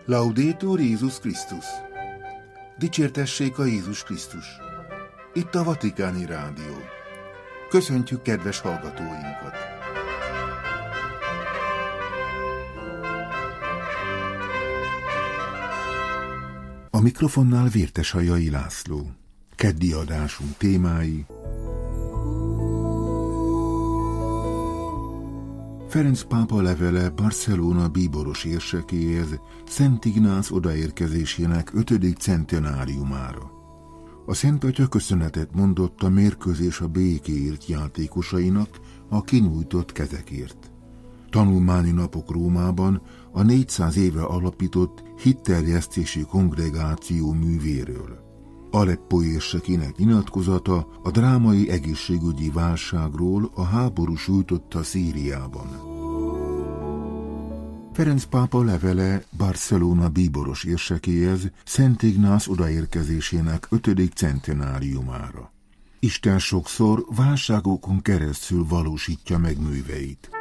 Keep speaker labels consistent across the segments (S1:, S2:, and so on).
S1: Laudetur Jézus Krisztus! Dicsértessék a Jézus Krisztus! Itt a Vatikáni Rádió. Köszöntjük kedves hallgatóinkat! A mikrofonnál Vértesajai László. Keddi adásunk témái: Ferenc pápa levele Barcelona bíboros érsekéhez, Szent Ignác odaérkezésének 5. centenáriumára. A Szent Atya köszönetet mondott a mérkőzés a békéért játékosainak a kinyújtott kezekért. Tanulmányi napok Rómában a 400 éve alapított hitterjesztési kongregáció művéről. Aleppo érsekének nyilatkozata a drámai egészségügyi válságról a háború sújtotta Szíriában. Ferenc pápa levele Barcelona bíboros érsekéhez, Szent Ignác odaérkezésének 5. centenáriumára. Isten sokszor válságokon keresztül valósítja meg műveit.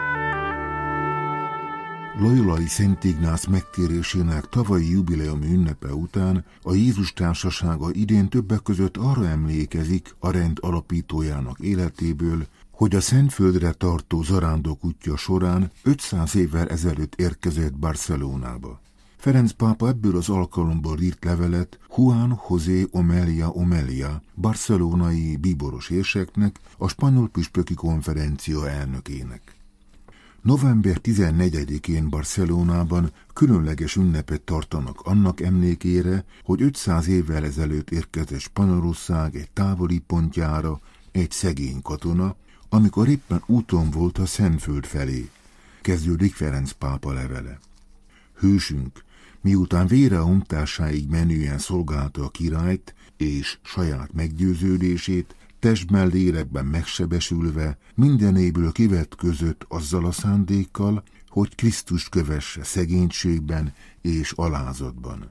S1: Loyolai Szent Ignác megtérésének tavalyi jubileumi ünnepe után a Jézus Társasága idén többek között arra emlékezik a rend alapítójának életéből, hogy a Szentföldre tartó zarándok útja során 500 évvel ezelőtt érkezett Barcelonába. Ferenc pápa ebből az alkalomból írt levelet Juan José Omelia, barcelonai bíboros érseknek, a spanyol püspöki konferencia elnökének. November 14-én Barcelonában különleges ünnepet tartanak annak emlékére, hogy 500 évvel ezelőtt érkezett Spanyolország egy távoli pontjára egy szegény katona, amikor éppen úton volt a Szentföld felé. Kezdődik Ferenc pápa levele. Hősünk, miután vére ontásáig menően szolgálta a királyt és saját meggyőződését, testben, lélekben megsebesülve, mindenéből kivetközött azzal a szándékkal, hogy Krisztust kövesse szegénységben és alázatban.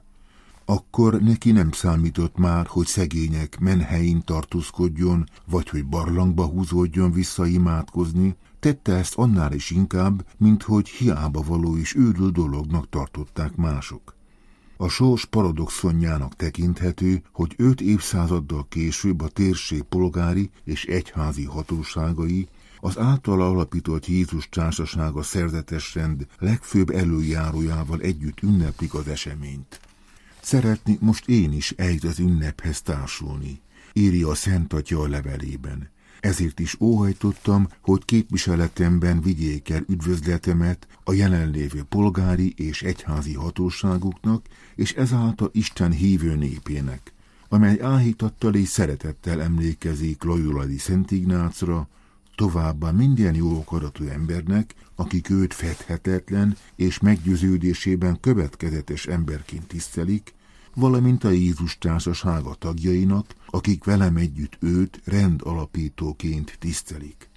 S1: Akkor neki nem számított már, hogy szegények menhelyén tartózkodjon, vagy hogy barlangba húzódjon vissza imádkozni, tette ezt annál is inkább, mint hogy hiába való és őrült dolognak tartották mások. A sors paradoxonjának tekinthető, hogy 5 évszázaddal később a térség polgári és egyházi hatóságai az általa alapított Jézus Társasága szerzetes rend legfőbb előjárójával együtt ünneplik az eseményt. Szeretnék most én is ehhez az ünnephez társulni, írja a Szent Atya a levelében. Ezért is óhajtottam, hogy képviseletemben vigyék el üdvözletemet a jelenlévő polgári és egyházi hatóságoknak, és ezáltal Isten hívő népének, amely áhítattal és szeretettel emlékezik Loyolai Szent Ignácra, továbbá minden jó akaratú embernek, akik őt fedhetetlen és meggyőződésében következetes emberként tisztelik, valamint a Jézus Társasága tagjainak, akik velem együtt őt rendalapítóként tisztelik.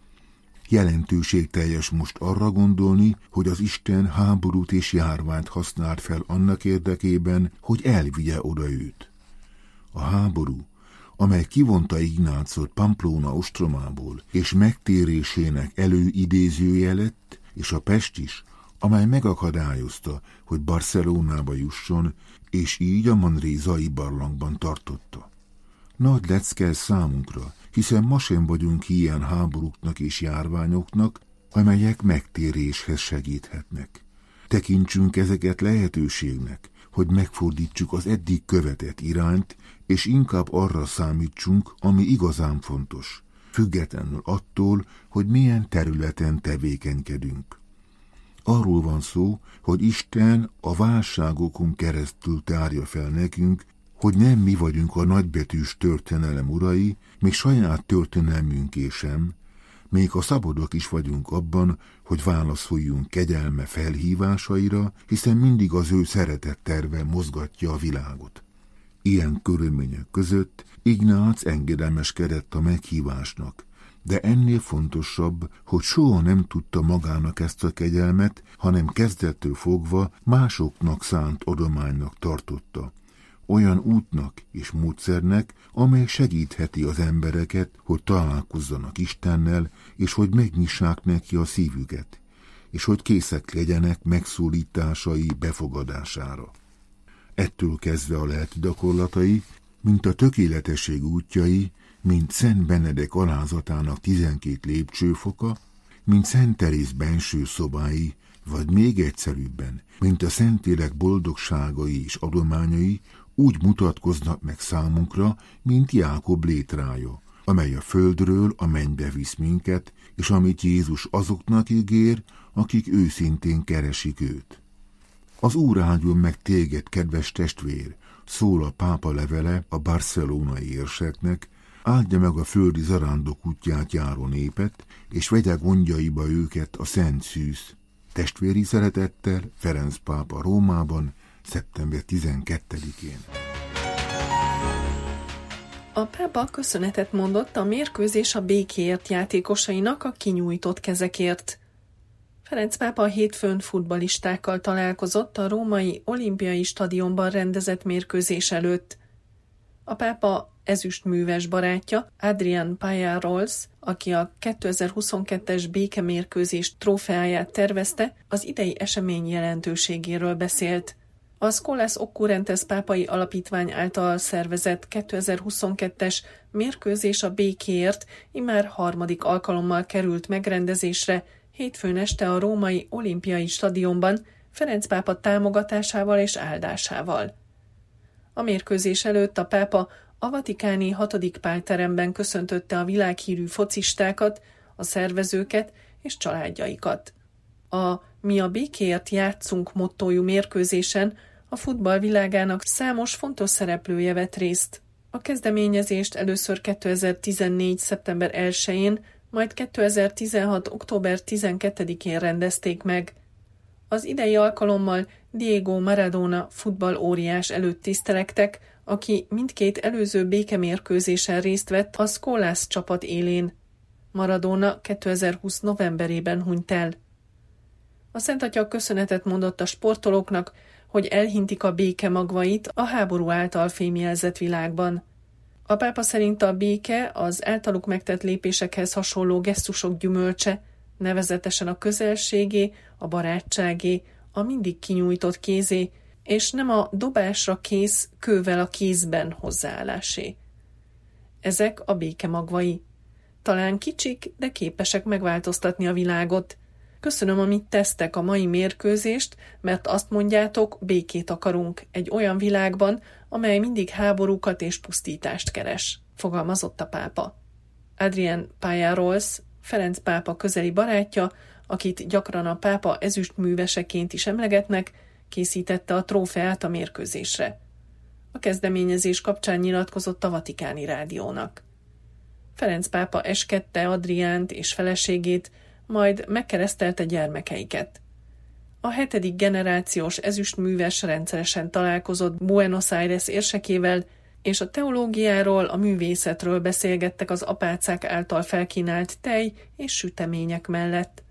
S1: Jelentőségteljes most arra gondolni, hogy az Isten háborút és járványt használt fel annak érdekében, hogy elvigye oda őt. A háború, amely kivonta Ignácot Pamplona ostromából, és megtérésének előidézője lett, és a pest is, amely megakadályozta, hogy Barcelonába jusson, és így a manrézai barlangban tartotta. Nagy lecke számunkra, hiszen ma sem vagyunk ilyen háborúknak és járványoknak, amelyek megtéréshez segíthetnek. Tekintsünk ezeket lehetőségnek, hogy megfordítsuk az eddig követett irányt, és inkább arra számítsunk, ami igazán fontos, függetlenül attól, hogy milyen területen tevékenykedünk. Arról van szó, hogy Isten a válságokon keresztül tárja fel nekünk, hogy nem mi vagyunk a nagybetűs történelem urai, még saját történelmünké sem, még a szabadok is vagyunk abban, hogy válaszoljunk kegyelme felhívásaira, hiszen mindig az ő szeretett terve mozgatja a világot. Ilyen körülmények között Ignác engedelmeskedett a meghívásnak, de ennél fontosabb, hogy soha nem tudta magának ezt a kegyelmet, hanem kezdettől fogva másoknak szánt adománynak tartotta. Olyan útnak és módszernek, amely segítheti az embereket, hogy találkozzanak Istennel, és hogy megnyissák neki a szívüket. és hogy készek legyenek megszólításai befogadására. Ettől kezdve a lelki gyakorlatai, mint a tökéletesség útjai, mint Szent Benedek alázatának 12 lépcsőfoka, mint Szent Teréz benső szobái, vagy még egyszerűbben, mint a Szentlélek boldogságai és adományai, úgy mutatkoznak meg számunkra, mint Jákob létrája, amely a földről a mennybe visz minket, és amit Jézus azoknak ígér, akik őszintén keresik őt. Az Úr áldjon meg téged, kedves testvér, szól a pápa levele a barcelonai érseknek, áldja meg a földi zarándok útját járó népet, és vegye gondjaiba őket a Szent Szűz. Testvéri szeretettel, Ferenc pápa Rómában, szeptember 12-én.
S2: A pápa köszönetet mondott a mérkőzés a békéért játékosainak a kinyújtott kezekért. Ferenc pápa hétfőn futballistákkal találkozott a római olimpiai stadionban rendezett mérkőzés előtt. A pápa ezüstműves barátja, Adrián Payarols, aki a 2022-es békemérkőzés trófeáját tervezte, az idei esemény jelentőségéről beszélt. A Scholas Occurrentes pápai alapítvány által szervezett 2022-es mérkőzés a békéért immár harmadik alkalommal került megrendezésre, hétfőn este a római olimpiai stadionban Ferenc pápa támogatásával és áldásával. A mérkőzés előtt a pápa a vatikáni 6. Pál teremben köszöntötte a világhírű focistákat, a szervezőket és családjaikat. A Mi a békéért játszunk mottójú mérkőzésen a futball világának számos fontos szereplője vett részt. A kezdeményezést először 2014. szeptember 1-én, majd 2016. október 12-én rendezték meg. Az idei alkalommal Diego Maradona futballóriás előtt tisztelektek, aki mindkét előző békemérkőzésen részt vett a Scholas csapat élén. Maradona 2020. novemberében hunyt el. A Szent Atya köszönetet mondott a sportolóknak, hogy elhintik a béke magvait a háború által fémjelzett világban. A pápa szerint a béke az általuk megtett lépésekhez hasonló gesztusok gyümölcse, nevezetesen a közelségé, a barátságé, a mindig kinyújtott kézé, és nem a dobásra kész, kővel a kézben hozzáállásé. Ezek a béke magvai. Talán kicsik, de képesek megváltoztatni a világot. Köszönöm, amit tesztek a mai mérkőzést, mert azt mondjátok, békét akarunk egy olyan világban, amely mindig háborúkat és pusztítást keres, fogalmazott a pápa. Adrián Payarols, Ferenc pápa közeli barátja, akit gyakran a pápa ezüstműveseként is emlegetnek, készítette a trófeát a mérkőzésre. A kezdeményezés kapcsán nyilatkozott a Vatikáni Rádiónak. Ferenc pápa eskedte Adriánt és feleségét, majd megkeresztelte gyermekeiket. A 7. generációs ezüstműves rendszeresen találkozott Buenos Aires érsekével, és a teológiáról, a művészetről beszélgettek az apácák által felkínált tej és sütemények mellett.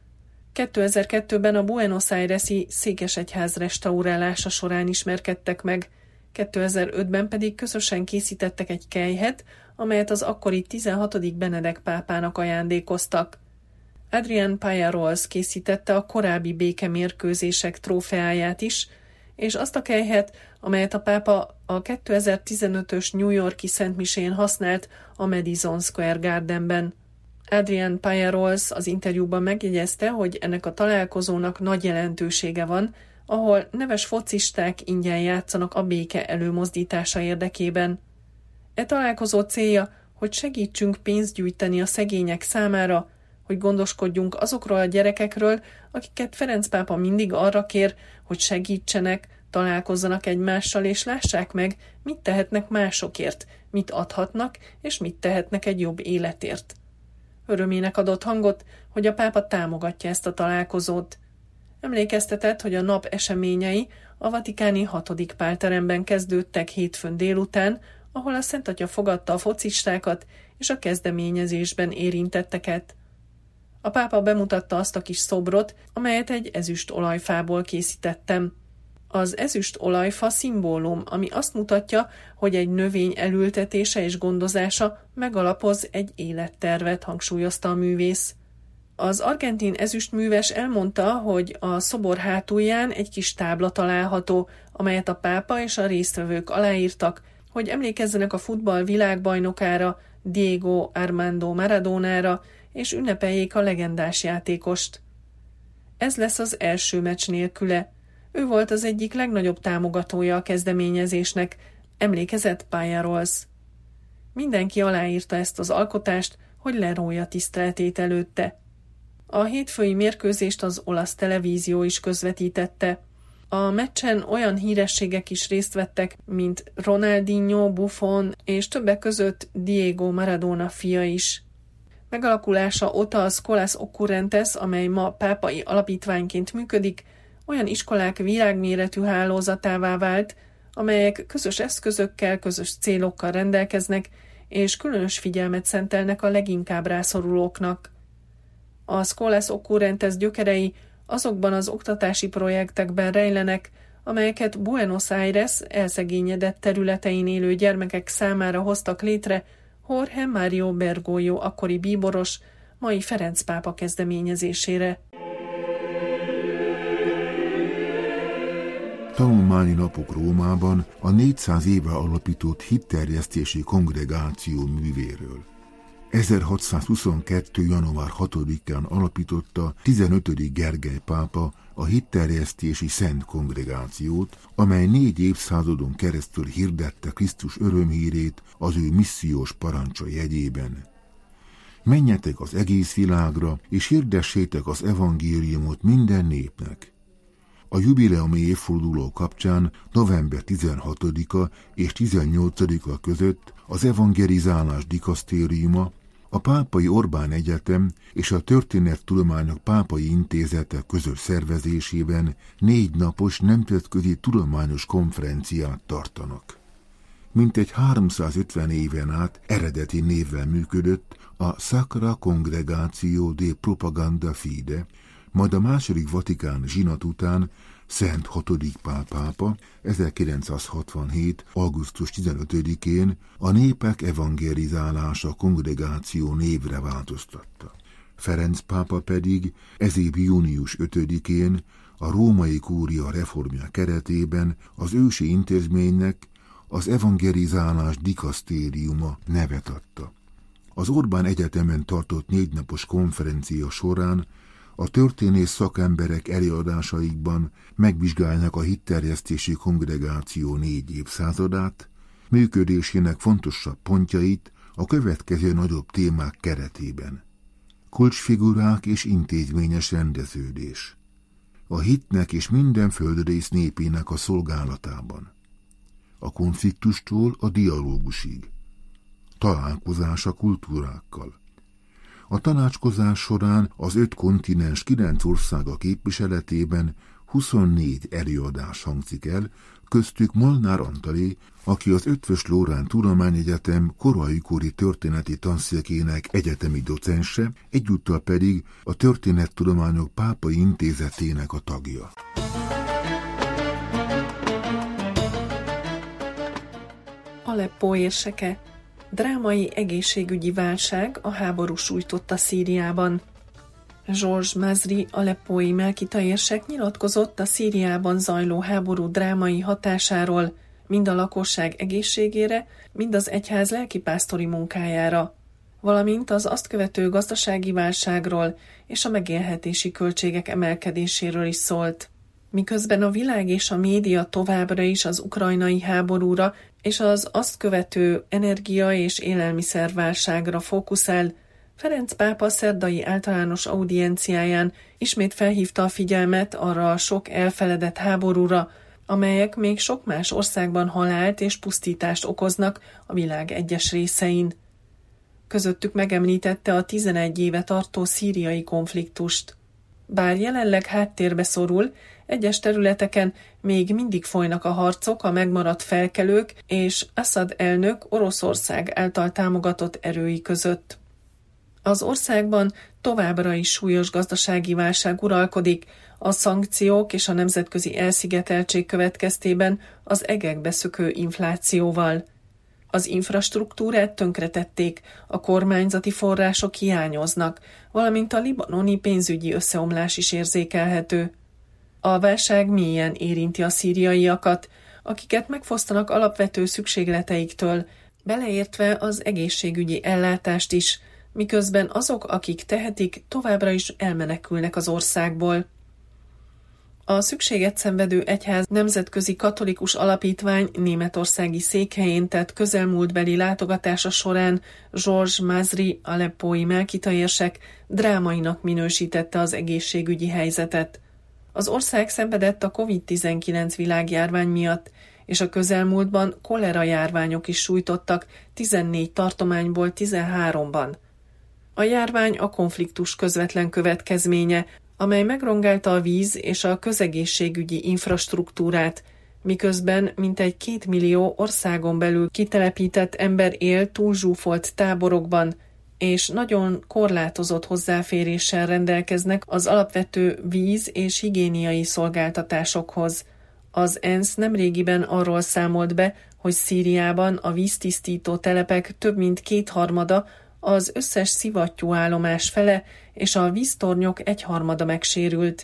S2: 2002-ben a Buenos Aires-i székesegyház restaurálása során ismerkedtek meg, 2005-ben pedig közösen készítettek egy kelyhet, amelyet az akkori 16. Benedek pápának ajándékoztak. Adrián Payarols készítette a korábbi békemérkőzések trófeáját is, és azt a kelyhet, amelyet a pápa a 2015-ös New York-i szentmisén használt a Madison Square Gardenben. Adrián Payarols az interjúban megjegyezte, hogy ennek a találkozónak nagy jelentősége van, ahol neves focisták ingyen játszanak a béke előmozdítása érdekében. E találkozó célja, hogy segítsünk pénzt gyűjteni a szegények számára, hogy gondoskodjunk azokról a gyerekekről, akiket Ferenc pápa mindig arra kér, hogy segítsenek, találkozzanak egymással, és lássák meg, mit tehetnek másokért, mit adhatnak, és mit tehetnek egy jobb életért. Örömének adott hangot, hogy a pápa támogatja ezt a találkozót. Emlékeztetett, hogy a nap eseményei a vatikáni 6. Pál teremben kezdődtek hétfőn délután, ahol a Szent Atya fogadta a focistákat és a kezdeményezésben érintetteket. A pápa bemutatta azt a kis szobrot, amelyet egy ezüst olajfából készítettem. Az ezüst olajfa szimbólum, ami azt mutatja, hogy egy növény elültetése és gondozása megalapoz egy élettervet, hangsúlyozta a művész. Az argentin ezüstműves elmondta, hogy a szobor hátulján egy kis tábla található, amelyet a pápa és a résztvevők aláírtak, hogy emlékezzenek a futball világbajnokára, Diego Armando Maradónára, és ünnepeljék a legendás játékost. Ez lesz az első meccs nélküle. Ő volt az egyik legnagyobb támogatója a kezdeményezésnek, emlékezett Payarols. Mindenki aláírta ezt az alkotást, hogy lerója tiszteletét előtte. A hétfői mérkőzést az olasz televízió is közvetítette. A meccsen olyan hírességek is részt vettek, mint Ronaldinho, Buffon és többek között Diego Maradona fia is. Megalakulása óta a Scholas Occurrentes, amely ma pápai alapítványként működik, olyan iskolák világméretű hálózatává vált, amelyek közös eszközökkel, közös célokkal rendelkeznek, és különös figyelmet szentelnek a leginkább rászorulóknak. A Scholas Occurrentes gyökerei azokban az oktatási projektekben rejlenek, amelyeket Buenos Aires elszegényedett területein élő gyermekek számára hoztak létre Jorge Mario Bergoglio akkori bíboros, mai Ferenc pápa kezdeményezésére.
S1: Tanulmányi napok Rómában a 400 éve alapított hitterjesztési kongregáció művéről. 1622. január 6-án alapította 15. Gergely pápa a hitterjesztési szent kongregációt, amely 4 évszázadon keresztül hirdette Krisztus örömhírét az ő missziós parancsa jegyében. Menjetek az egész világra, és hirdessétek az evangéliumot minden népnek. A jubileumi évforduló kapcsán november 16-a és 18-a között az evangelizálás dikasztériuma, a Pápai Orbán Egyetem és a Történettudományok Pápai Intézete közös szervezésében 4 napos nemzetközi tudományos konferenciát tartanak. Mintegy 350 éven át eredeti névvel működött a Sacra Congregatio de Propaganda Fide, majd a második Vatikán zsinat után Szent 6. Pál pápa 1967. augusztus 15-én a Népek Evangelizálása Kongregáció névre változtatta. Ferenc pápa pedig ez év június 5-én a római kúria reformja keretében az ősi intézménynek az evangelizálás dikasztériuma nevet adta. Az Orbán Egyetemen tartott 4 napos konferencia során a történész szakemberek előadásaikban megvizsgálják a hitterjesztési kongregáció 4 évszázadát, működésének fontosabb pontjait a következő nagyobb témák keretében. Kulcsfigurák és intézményes rendeződés. A hitnek és minden földrész népének a szolgálatában. A konfliktustól a dialógusig. Találkozás a kultúrákkal. A tanácskozás során az 5 kontinens 9 országa képviseletében 24 előadás hangzik el, köztük Molnár Antalé, aki az Eötvös Loránd Tudományegyetem korai történeti tanszékének egyetemi docense, egyúttal pedig a Történettudományok Pápai Intézetének a tagja.
S2: Aleppo érseke. Drámai egészségügyi válság a háború sújtotta Szíriában. Georges Mazri aleppói melkita érsek nyilatkozott a Szíriában zajló háború drámai hatásáról, mind a lakosság egészségére, mind az egyház lelkipásztori munkájára, valamint az azt követő gazdasági válságról és a megélhetési költségek emelkedéséről is szólt. Miközben a világ és a média továbbra is az ukrajnai háborúra és az azt követő energia- és élelmiszerválságra fókuszál, Ferenc pápa szerdai általános audienciáján ismét felhívta a figyelmet arra a sok elfeledett háborúra, amelyek még sok más országban halált és pusztítást okoznak a világ egyes részein. Közöttük megemlítette a 11 éve tartó szíriai konfliktust. Bár jelenleg háttérbe szorul, egyes területeken még mindig folynak a harcok a megmaradt felkelők és Assad elnök Oroszország által támogatott erői között. Az országban továbbra is súlyos gazdasági válság uralkodik, a szankciók és a nemzetközi elszigeteltség következtében az egekbe szökő inflációval. Az infrastruktúrát tönkretették, a kormányzati források hiányoznak, valamint a libanoni pénzügyi összeomlás is érzékelhető. A válság mélyen érinti a szíriaiakat, akiket megfosztanak alapvető szükségleteiktől, beleértve az egészségügyi ellátást is, miközben azok, akik tehetik, továbbra is elmenekülnek az országból. A szükséget szenvedő egyház nemzetközi katolikus alapítvány németországi székhelyén tett közelmúltbeli látogatása során George Mazri aleppói melkita érsek drámainak minősítette az egészségügyi helyzetet. Az ország szenvedett a COVID-19 világjárvány miatt, és a közelmúltban kolera járványok is sújtottak 14 tartományból 13-ban. A járvány a konfliktus közvetlen következménye, amely megrongálta a víz és a közegészségügyi infrastruktúrát, miközben mintegy 2 millió országon belül kitelepített ember él túlzsúfolt táborokban, és nagyon korlátozott hozzáféréssel rendelkeznek az alapvető víz- és higiéniai szolgáltatásokhoz. Az ENSZ nemrégiben arról számolt be, hogy Szíriában a víztisztító telepek több mint 2/3 az összes szivattyúállomás fele, és a víztornyok 1/3 megsérült.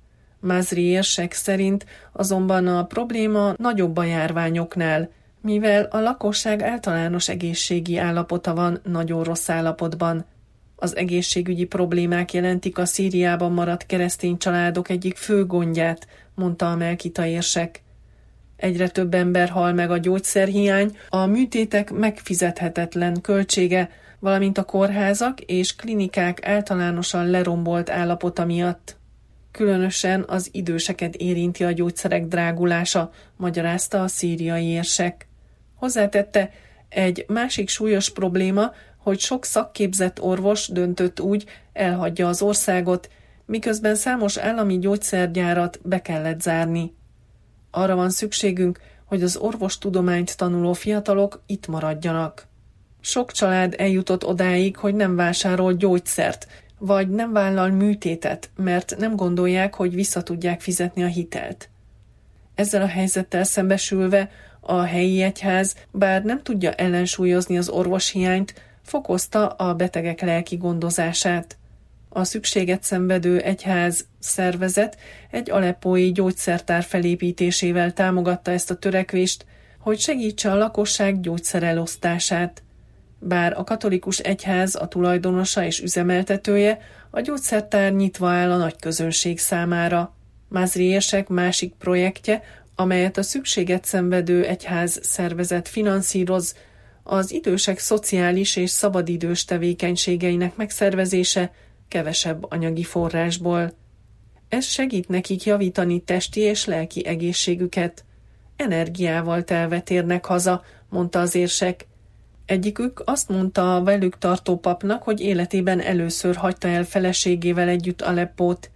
S2: Mazri érsek szerint azonban a probléma nagyobb a járványoknál, mivel a lakosság általános egészségi állapota van nagyon rossz állapotban. Az egészségügyi problémák jelentik a Szíriában maradt keresztény családok egyik fő gondját, mondta a melkita érsek. Egyre több ember hal meg a gyógyszerhiány, a műtétek megfizethetetlen költsége, valamint a kórházak és klinikák általánosan lerombolt állapota miatt. Különösen az időseket érinti a gyógyszerek drágulása, magyarázta a szíriai érsek. Hozzátette, egy másik súlyos probléma, hogy sok szakképzett orvos döntött úgy, elhagyja az országot, miközben számos állami gyógyszergyárat be kellett zárni. Arra van szükségünk, hogy az orvostudományt tanuló fiatalok itt maradjanak. Sok család eljutott odáig, hogy nem vásárol gyógyszert, vagy nem vállal műtétet, mert nem gondolják, hogy vissza tudják fizetni a hitelt. Ezzel a helyzettel szembesülve a helyi egyház, bár nem tudja ellensúlyozni az orvoshiányt, fokozta a betegek lelki gondozását. A szükséget szenvedő egyház szervezet egy aleppói gyógyszertár felépítésével támogatta ezt a törekvést, hogy segítse a lakosság gyógyszerelosztását. Bár a katolikus egyház a tulajdonosa és üzemeltetője, a gyógyszertár nyitva áll a nagy közönség számára. Mazri érsek másik projektje, amelyet a szükséget szenvedő egyház szervezet finanszíroz, az idősek szociális és szabadidős tevékenységeinek megszervezése kevesebb anyagi forrásból. Ez segít nekik javítani testi és lelki egészségüket. Energiával telve térnek haza, mondta az érsek. Egyikük azt mondta a velük tartó papnak, hogy életében először hagyta el feleségével együtt Aleppót.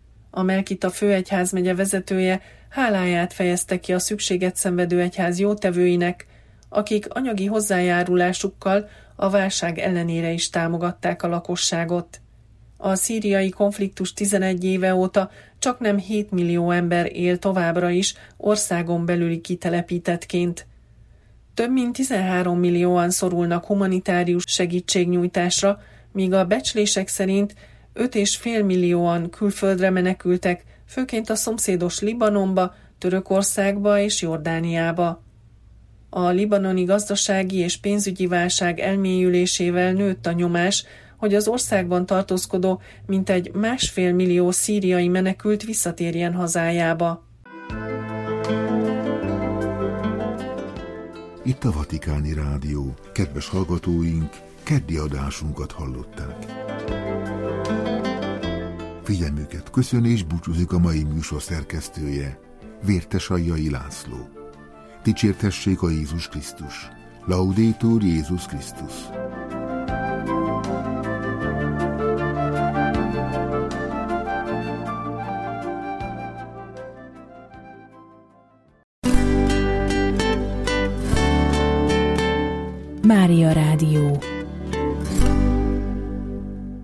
S2: A melkita főegyházmegye vezetője háláját fejezte ki a szükséget szenvedő egyház jótevőinek, akik anyagi hozzájárulásukkal a válság ellenére is támogatták a lakosságot. A szíriai konfliktus 11 éve óta csaknem 7 millió ember él továbbra is országon belüli kitelepítettként. Több mint 13 millióan szorulnak humanitárius segítségnyújtásra, míg a becslések szerint 5,5 millióan külföldre menekültek, főként a szomszédos Libanonba, Törökországba és Jordániába. A libanoni gazdasági és pénzügyi válság elmélyülésével nőtt a nyomás, hogy az országban tartózkodó mintegy 1,5 millió szíriai menekült visszatérjen hazájába.
S1: Itt a Vatikáni Rádió. Kedves hallgatóink, keddi adásunkat hallották. Figyelmüket köszön és búcsúzik a mai műsor szerkesztője, Vértes Aljai László. Dicsértessék a Jézus Krisztus. Laudetur Jézus Krisztus.
S3: Mária Rádió.